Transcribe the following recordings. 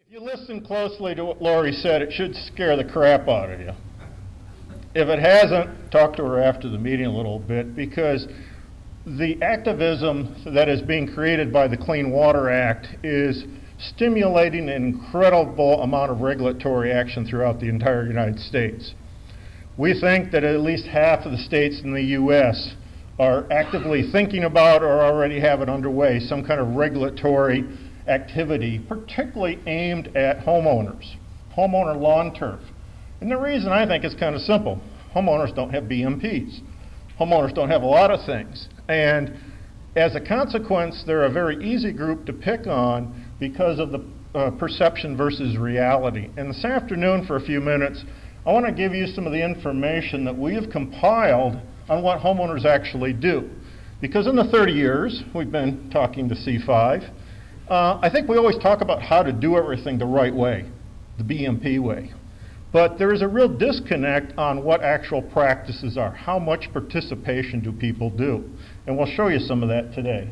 If you listen closely to what Lori said, it should scare the crap out of you. If it hasn't, talk to her after the meeting a little bit, because the activism that is being created by the Clean Water Act is stimulating an incredible amount of regulatory action throughout the entire United States. We think that at least half of the states in the U.S. are actively thinking about or already have it underway, some kind of regulatory activity, particularly aimed at homeowners, homeowner lawn turf. And the reason I think is kind of simple. Homeowners don't have BMPs. Homeowners don't have a lot of things. And as a consequence, they're a very easy group to pick on because of the perception versus reality. And this afternoon, for a few minutes, I want to give you some of the information that we have compiled on what homeowners actually do. Because in the 30 years we've been talking to C5, I think we always talk about how to do everything the right way, the BMP way. But there is a real disconnect on what actual practices are. How much participation do people do? And we'll show you some of that today.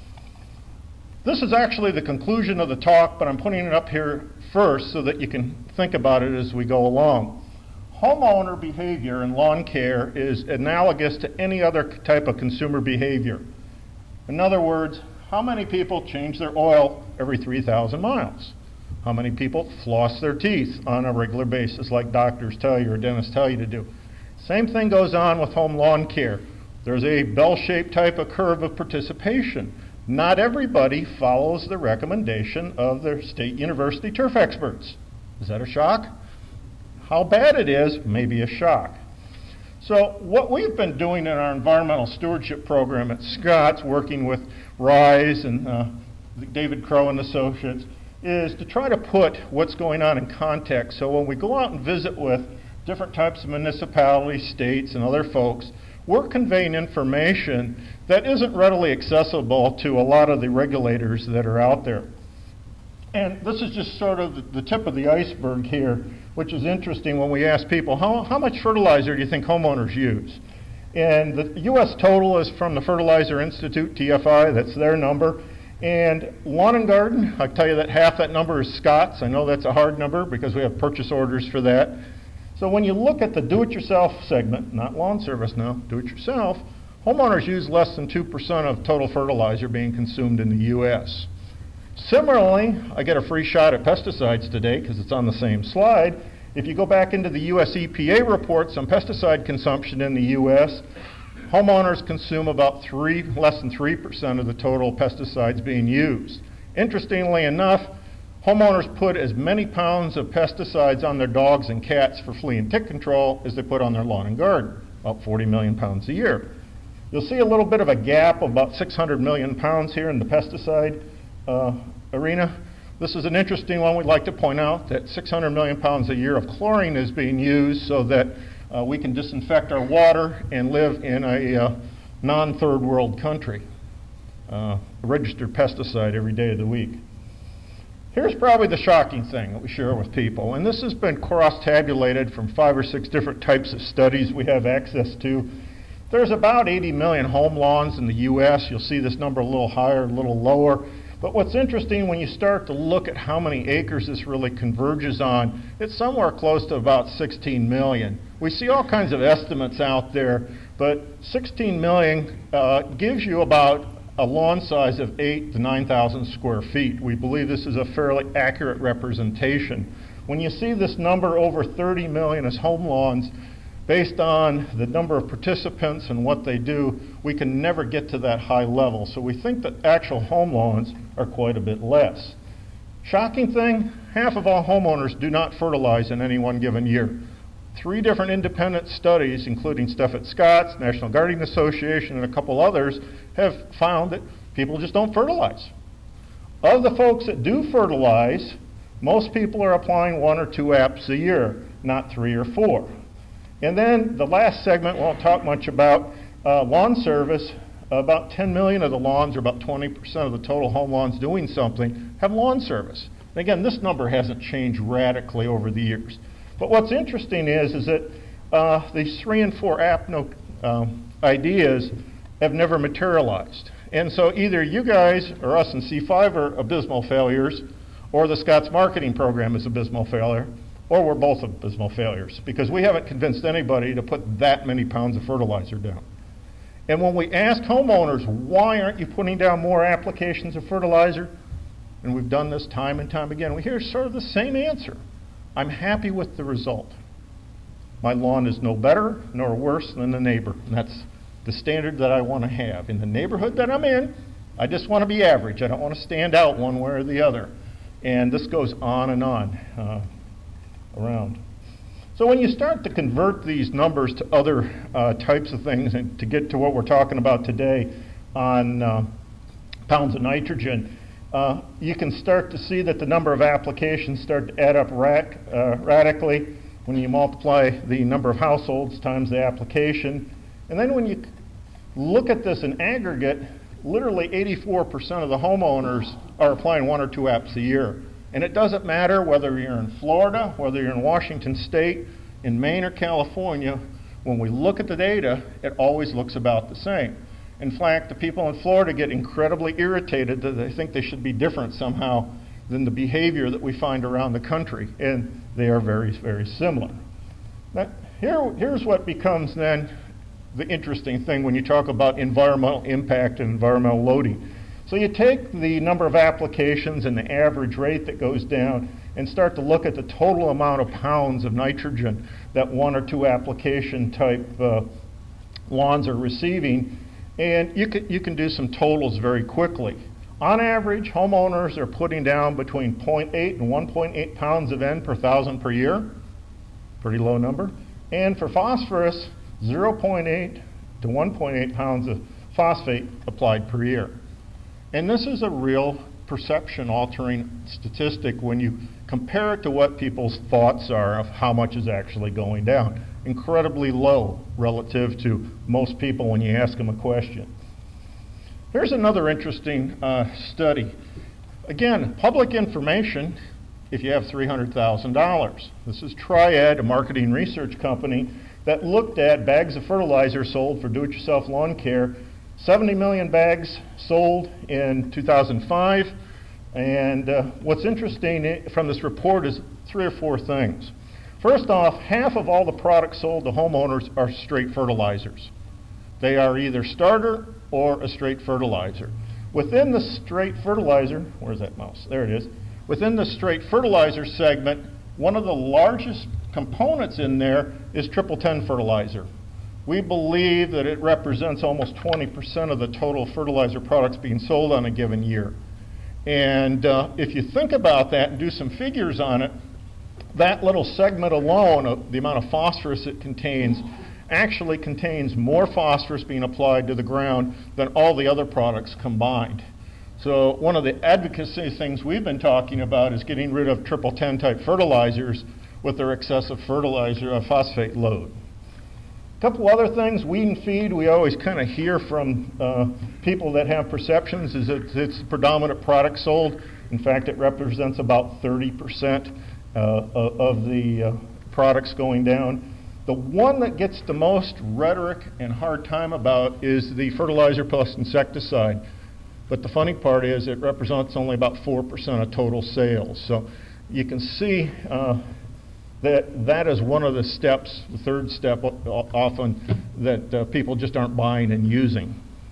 This is actually the conclusion of the talk, but I'm putting it up here first so that you can think about it as we go along. Homeowner behavior in lawn care is analogous to any other type of consumer behavior. In other words, how many people change their oil every 3,000 miles? How many people floss their teeth on a regular basis like doctors tell you or dentists tell you to do? Same thing goes on with home lawn care. There's a bell-shaped type of curve of participation. Not everybody follows the recommendation of their state university turf experts. Is that a shock? How bad it is may be a shock. So what we've been doing in our environmental stewardship program at Scott's, working with RISE and David Crow and Associates, is to try to put what's going on in context. So when we go out and visit with different types of municipalities, states, and other folks, we're conveying information that isn't readily accessible to a lot of the regulators that are out there. And this is just sort of the tip of the iceberg here, which is interesting when we ask people, how much fertilizer do you think homeowners use? And the U.S. total is from the Fertilizer Institute, TFI, that's their number. And lawn and garden, I tell you that half that number is Scott's. I know that's a hard number because we have purchase orders for that. So when you look at the do-it-yourself segment, not lawn service now, do-it-yourself, homeowners use less than 2% of total fertilizer being consumed in the U.S. Similarly, I get a free shot at pesticides today because it's on the same slide. If you go back into the U.S. EPA reports on pesticide consumption in the U.S., homeowners consume about less than 3% of the total pesticides being used. Interestingly enough, homeowners put as many pounds of pesticides on their dogs and cats for flea and tick control as they put on their lawn and garden, about 40 million pounds a year. You'll see a little bit of a gap of about 600 million pounds here in the pesticide arena. This is an interesting one. We'd like to point out that 600 million pounds a year of chlorine is being used so that we can disinfect our water and live in a non-third world country. A registered pesticide every day of the week. Here's probably the shocking thing that we share with people, and this has been cross-tabulated from 5 or 6 different types of studies we have access to. There's about 80 million home lawns in the U.S. You'll see this number a little higher, a little lower. But what's interesting when you start to look at how many acres this really converges on, it's somewhere close to about 16 million. We see all kinds of estimates out there, but 16 million gives you about a lawn size of 8,000 to 9,000 square feet. We believe this is a fairly accurate representation. When you see this number over 30 million as home lawns, based on the number of participants and what they do, we can never get to that high level. So we think that actual home lawns are quite a bit less. Shocking thing, half of all homeowners do not fertilize in any one given year. 3 different independent studies, including stuff at Scott's, National Gardening Association, and a couple others, have found that people just don't fertilize. Of the folks that do fertilize, most people are applying 1 or 2 apps a year, not 3 or 4. And then the last segment, won't talk much about lawn service. About 10 million of the lawns, or about 20% of the total home lawns doing something, have lawn service. And again, this number hasn't changed radically over the years. But what's interesting is that these 3 and 4 app ideas have never materialized. And so either you guys or us in C5 are abysmal failures, or the Scott's marketing program is abysmal failure, or we're both abysmal failures, because we haven't convinced anybody to put that many pounds of fertilizer down. And when we ask homeowners, why aren't you putting down more applications of fertilizer? And we've done this time and time again. We hear sort of the same answer. I'm happy with the result. My lawn is no better nor worse than the neighbor. And that's the standard that I want to have. In the neighborhood that I'm in, I just want to be average. I don't want to stand out one way or the other. And this goes on and on around. So when you start to convert these numbers to other types of things, and to get to what we're talking about today on pounds of nitrogen, you can start to see that the number of applications start to add up radically when you multiply the number of households times the application. And then when you look at this in aggregate, literally 84% of the homeowners are applying 1 or 2 apps a year. And it doesn't matter whether you're in Florida, whether you're in Washington State, in Maine or California. When we look at the data, it always looks about the same. In fact, the people in Florida get incredibly irritated that they think they should be different somehow than the behavior that we find around the country, and they are very, very similar. Now, here's what becomes then the interesting thing when you talk about environmental impact and environmental loading. So you take the number of applications and the average rate that goes down and start to look at the total amount of pounds of nitrogen that 1 or 2 application type lawns are receiving, and you can do some totals very quickly. On average, homeowners are putting down between 0.8 and 1.8 pounds of N per thousand per year, pretty low number, and for phosphorus, 0.8 to 1.8 pounds of phosphate applied per year. And this is a real perception-altering statistic when you compare it to what people's thoughts are of how much is actually going down. Incredibly low relative to most people when you ask them a question. Here's another interesting study. Again, public information if you have $300,000. This is Triad, a marketing research company that looked at bags of fertilizer sold for do-it-yourself lawn care. 70 million bags sold in 2005, and what's interesting from this report is 3 or 4 things. First off, half of all the products sold to homeowners are straight fertilizers. They are either starter or a straight fertilizer. Within the straight fertilizer, where's that mouse? There it is. Within the straight fertilizer segment, one of the largest components in there is triple 10 fertilizer. We believe that it represents almost 20% of the total fertilizer products being sold on a given year. And if you think about that and do some figures on it, that little segment alone, the amount of phosphorus it contains, actually contains more phosphorus being applied to the ground than all the other products combined. So one of the advocacy things we've been talking about is getting rid of triple 10 type fertilizers with their excessive fertilizer phosphate load. A couple other things, weed and feed, we always kind of hear from people that have perceptions is that it's the predominant product sold. In fact, it represents about 30% of the products going down. The one that gets the most rhetoric and hard time about is the fertilizer plus insecticide. But the funny part is it represents only about 4% of total sales. So you can see that is one of the steps, the third step often, that people just aren't buying and using.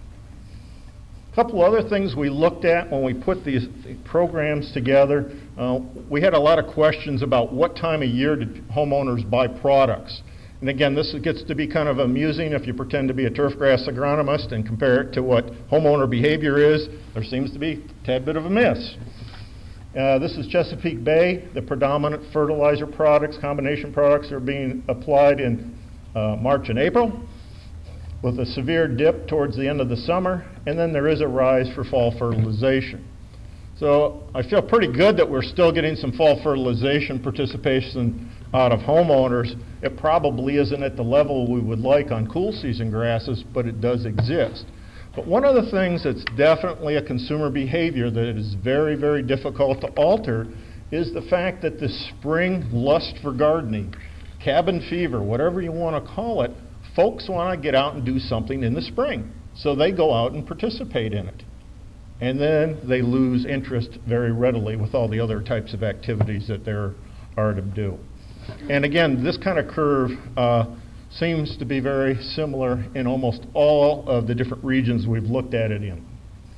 A couple other things we looked at when we put these programs together. We had a lot of questions about what time of year did homeowners buy products. And again, this gets to be kind of amusing if you pretend to be a turfgrass agronomist and compare it to what homeowner behavior is. There seems to be a tad bit of a miss. This is Chesapeake Bay. The predominant fertilizer products, combination products, are being applied in March and April, with a severe dip towards the end of the summer, and then there is a rise for fall fertilization. So I feel pretty good that we're still getting some fall fertilization participation out of homeowners. It probably isn't at the level we would like on cool season grasses, but it does exist. But one of the things that's definitely a consumer behavior that is very, very difficult to alter is the fact that the spring lust for gardening, cabin fever, whatever you want to call it, folks want to get out and do something in the spring. So they go out and participate in it. And then they lose interest very readily with all the other types of activities that there are to do. And again, this kind of curve seems to be very similar in almost all of the different regions we've looked at it in.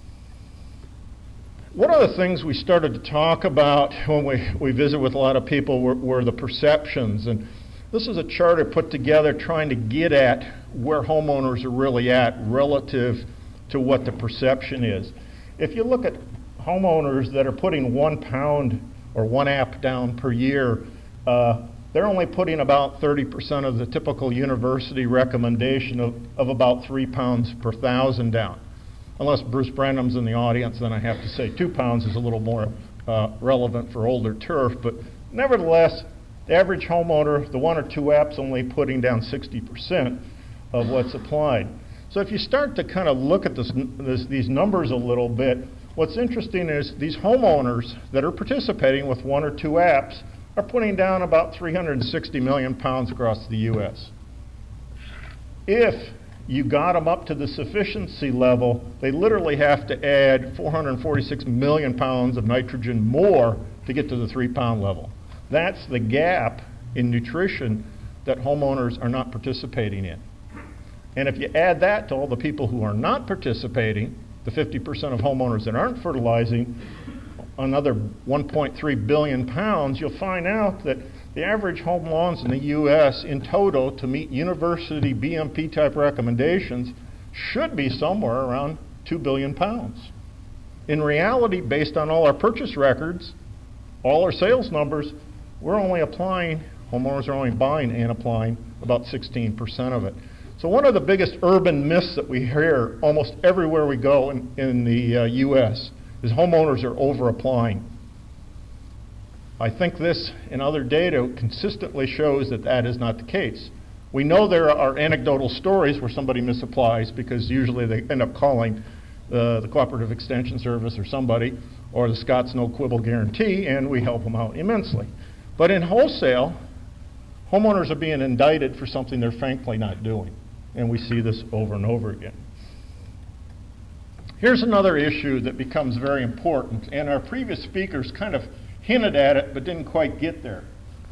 One of the things we started to talk about when we visit with a lot of people were the perceptions. And this is a chart I put together trying to get at where homeowners are really at relative to what the perception is. If you look at homeowners that are putting 1 pound or 1 amp down per year, they're only putting about 30% of the typical university recommendation of about 3 pounds per thousand down. Unless Bruce Brandham's in the audience, then I have to say 2 pounds is a little more relevant for older turf. But nevertheless, the average homeowner, the 1 or 2 amps, only putting down 60% of what's applied. So if you start to kind of look at these numbers a little bit, what's interesting is these homeowners that are participating with 1 or 2 amps are putting down about 360 million pounds across the U.S. If you got them up to the sufficiency level, they literally have to add 446 million pounds of nitrogen more to get to the 3 pound level. That's the gap in nutrition that homeowners are not participating in. And if you add that to all the people who are not participating, the 50% of homeowners that aren't fertilizing, another 1.3 billion pounds, you'll find out that the average home lawns in the U.S. in total to meet university BMP type recommendations should be somewhere around 2 billion pounds. In reality, based on all our purchase records, all our sales numbers, homeowners are only buying and applying about 16% of it. So one of the biggest urban myths that we hear almost everywhere we go in the U.S. is homeowners are over-applying. I think this and other data consistently shows that that is not the case. We know there are anecdotal stories where somebody misapplies because usually they end up calling the Cooperative Extension Service or somebody or the Scott's No Quibble Guarantee, and we help them out immensely. But in wholesale, homeowners are being indicted for something they're frankly not doing. And we see this over and over again. Here's another issue that becomes very important, and our previous speakers kind of hinted at it but didn't quite get there.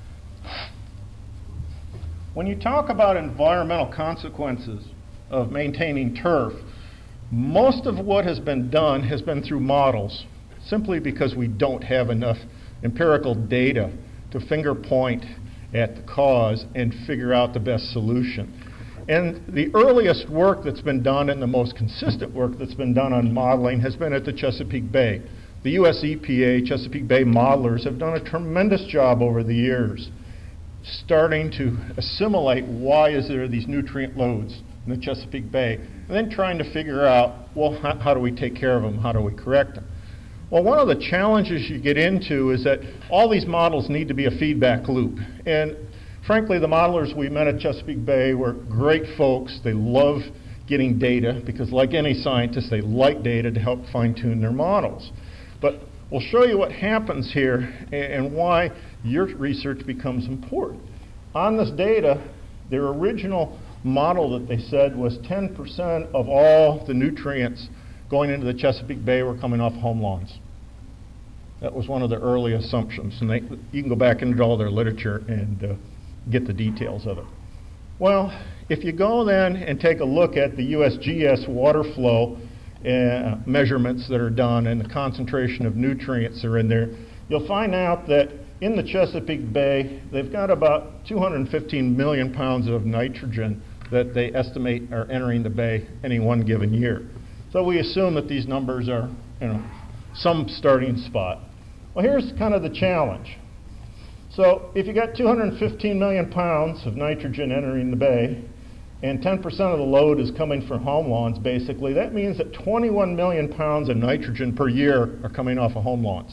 When you talk about environmental consequences of maintaining turf, most of what has been done has been through models, simply because we don't have enough empirical data to finger point at the cause and figure out the best solution. And the earliest work that's been done and the most consistent work that's been done on modeling has been at the Chesapeake Bay. The US EPA, Chesapeake Bay modelers have done a tremendous job over the years starting to assimilate why is there these nutrient loads in the Chesapeake Bay, and then trying to figure out, well, how do we take care of them? How do we correct them? Well, one of the challenges you get into is that all these models need to be a feedback loop. And frankly, the modelers we met at Chesapeake Bay were great folks. They love getting data because, like any scientist, they like data to help fine-tune their models. But we'll show you what happens here and why your research becomes important. On this data, their original model that they said was 10% of all the nutrients going into the Chesapeake Bay were coming off home lawns. That was one of the early assumptions. And you can go back into all their literature and get the details of it. Well, if you go then and take a look at the USGS water flow measurements that are done and the concentration of nutrients that are in there, you'll find out that in the Chesapeake Bay, they've got about 215 million pounds of nitrogen that they estimate are entering the bay any one given year. So we assume that these numbers are, some starting spot. Well, here's kind of the challenge. So if you got 215 million pounds of nitrogen entering the bay, and 10% of the load is coming from home lawns, basically, that means that 21 million pounds of nitrogen per year are coming off of home lawns.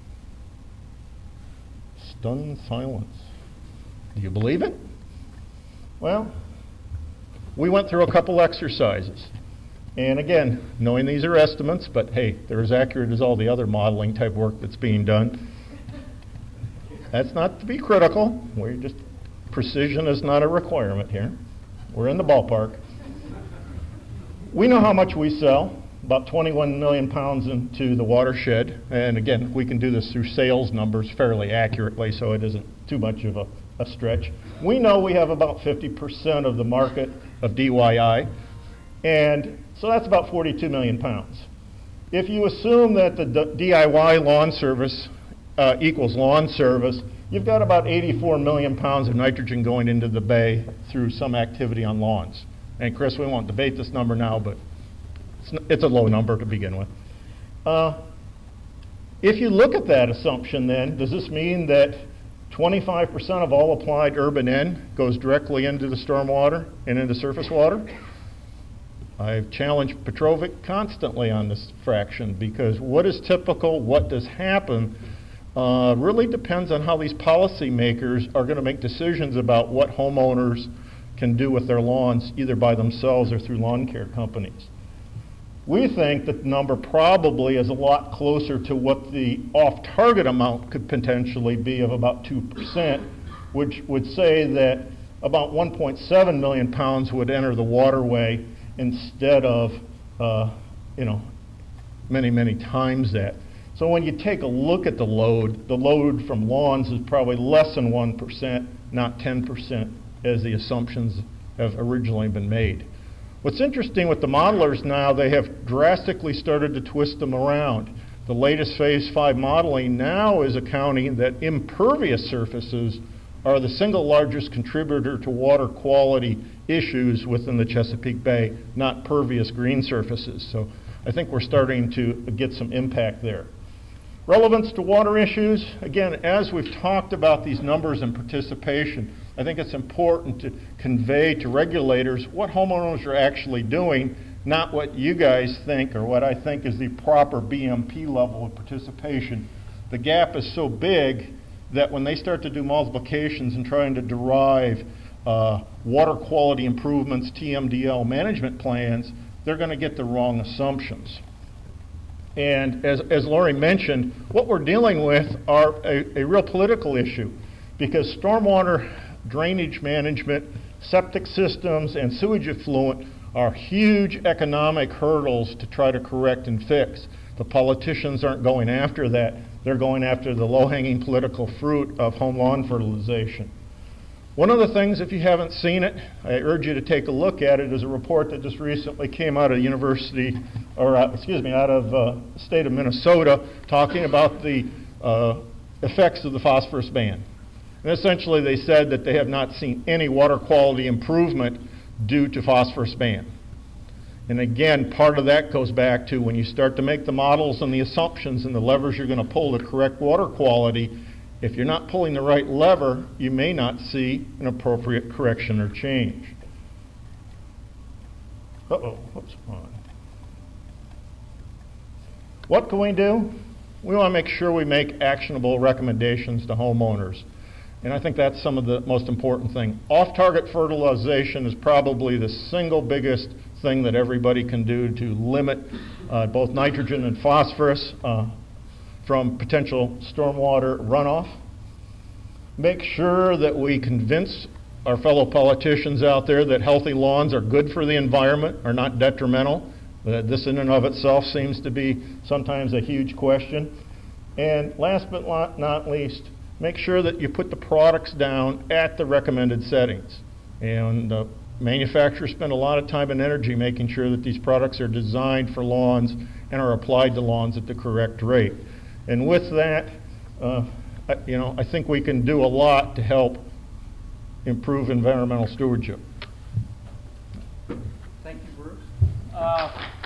Stunned silence. Do you believe it? Well, we went through a couple exercises. And again, knowing these are estimates, but hey, they're as accurate as all the other modeling type work that's being done. That's not to be critical. Precision is not a requirement here. We're in the ballpark. We know how much we sell. about 21 million pounds into the watershed. And again, we can do this through sales numbers fairly accurately, so it isn't too much of a stretch. We know we have about 50% of the market of DYI, and so that's about 42 million pounds. If you assume that the DIY lawn service equals lawn service, you've got about 84 million pounds of nitrogen going into the bay through some activity on lawns. And Chris, we won't debate this number now, but it's a low number to begin with. If you look at that assumption then, does this mean that 25% of all applied urban N goes directly into the stormwater and into surface water? I've challenged Petrovic constantly on this fraction, because what is typical, what does happen, really depends on how these policymakers are going to make decisions about what homeowners can do with their lawns, either by themselves or through lawn care companies. We think that the number probably is a lot closer to what the off-target amount could potentially be of about 2%, which would say that about 1.7 million pounds would enter the waterway instead of, many, many times that. So when you take a look at the load from lawns is probably less than 1%, not 10%, as the assumptions have originally been made. What's interesting with the modelers now, they have drastically started to twist them around. The latest Phase 5 modeling now is accounting that impervious surfaces are the single largest contributor to water quality issues within the Chesapeake Bay, not pervious green surfaces. So I think we're starting to get some impact there. Relevance to water issues, again, as we've talked about these numbers and participation, I think it's important to convey to regulators what homeowners are actually doing, not what you guys think or what I think is the proper BMP level of participation. The gap is so big that when they start to do multiplications and trying to derive water quality improvements, TMDL management plans, they're going to get the wrong assumptions. And as Lori mentioned, what we're dealing with are a real political issue, because stormwater drainage management, septic systems, and sewage effluent are huge economic hurdles to try to correct and fix. The politicians aren't going after that. They're going after the low-hanging political fruit of home lawn fertilization. One of the things, if you haven't seen it, I urge you to take a look at it, is a report that just recently came out of the out of the state of Minnesota, talking about the effects of the phosphorus ban. And essentially they said that they have not seen any water quality improvement due to phosphorus ban. And again, part of that goes back to when you start to make the models and the assumptions and the levers you're going to pull to correct water quality, if you're not pulling the right lever, you may not see an appropriate correction or change. Whoops, on. What can we do? We want to make sure we make actionable recommendations to homeowners. And I think that's some of the most important thing. Off-target fertilization is probably the single biggest thing that everybody can do to limit both nitrogen and phosphorus from potential stormwater runoff. Make sure that we convince our fellow politicians out there that healthy lawns are good for the environment, are not detrimental. This in and of itself seems to be sometimes a huge question. And last but not least, make sure that you put the products down at the recommended settings. And manufacturers spend a lot of time and energy making sure that these products are designed for lawns and are applied to lawns at the correct rate. And with that, I think we can do a lot to help improve environmental stewardship. Thank you, Bruce.